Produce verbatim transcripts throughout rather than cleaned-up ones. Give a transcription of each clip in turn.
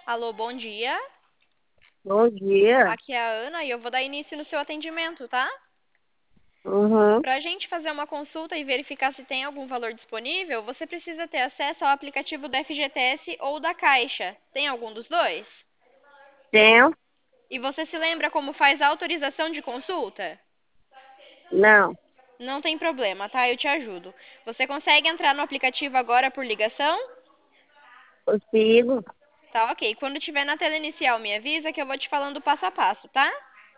Alô, bom dia. Bom dia. Aqui é a Ana e eu vou dar início no seu atendimento, tá? Uhum. Para a gente fazer uma consulta e verificar se tem algum valor disponível, você precisa ter acesso ao aplicativo da F G T S ou da Caixa. Tem algum dos dois? Tenho? E você se lembra como faz a autorização de consulta? Não. Não tem problema, tá? Eu te ajudo. Você consegue entrar no aplicativo agora por ligação? Consigo. Tá, ok. Quando tiver na tela inicial, me avisa que eu vou te falando passo a passo, tá?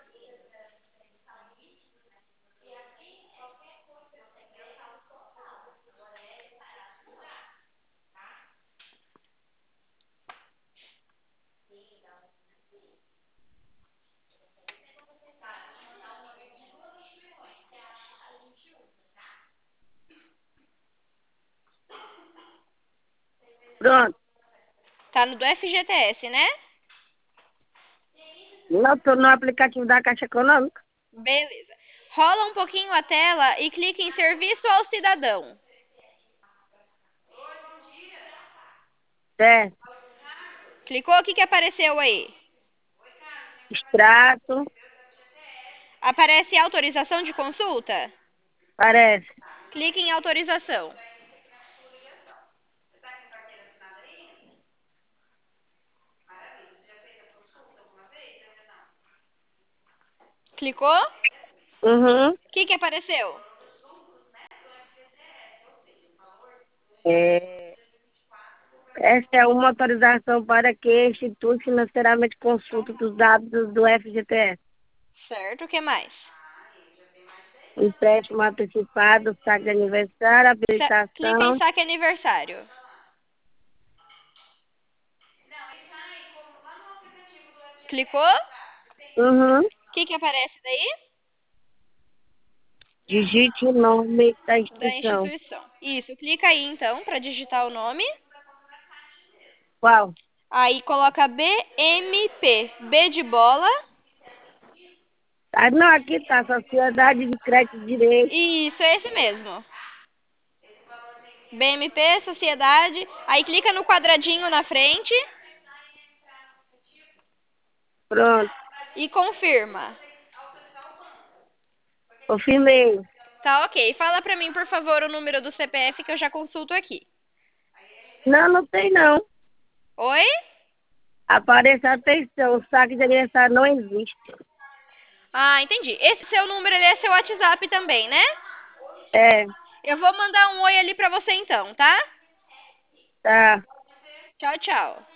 Pronto. Tá no do F G T S, né? Não estou no aplicativo da Caixa Econômica. Beleza. Rola um pouquinho a tela e clique em Serviço ao Cidadão. Certo. Clicou? O que que apareceu aí? Extrato. Aparece autorização de consulta? Parece. Clique em autorização. Clicou? O Uhum. que que apareceu? É, essa é uma autorização para que institui financeiramente consulta dos dados do F G T S. Certo, o que mais? Empréstimo antecipado, saque de aniversário, Sa- clica em habilitação. saque aniversário. Clicou? Uhum. O que que aparece daí? Digite o nome da Da instituição. instituição. Isso, clica aí então para digitar o nome. Qual? Aí coloca B M P, B de bola. Ah, não, aqui está. Sociedade de Crédito e Direito. Isso, é esse mesmo. B M P, sociedade. Aí clica no quadradinho na frente Pronto. e confirma. Confirmei. Tá ok. Fala pra mim, por favor, o número do C P F que eu já consulto aqui. Não, não tem não. Oi? Apareça atenção, o saque de aniversário não existe. Ah, entendi. Esse seu número ele é seu WhatsApp também, né? É, Eu vou mandar um oi ali pra você então, tá? tá. Tchau, tchau.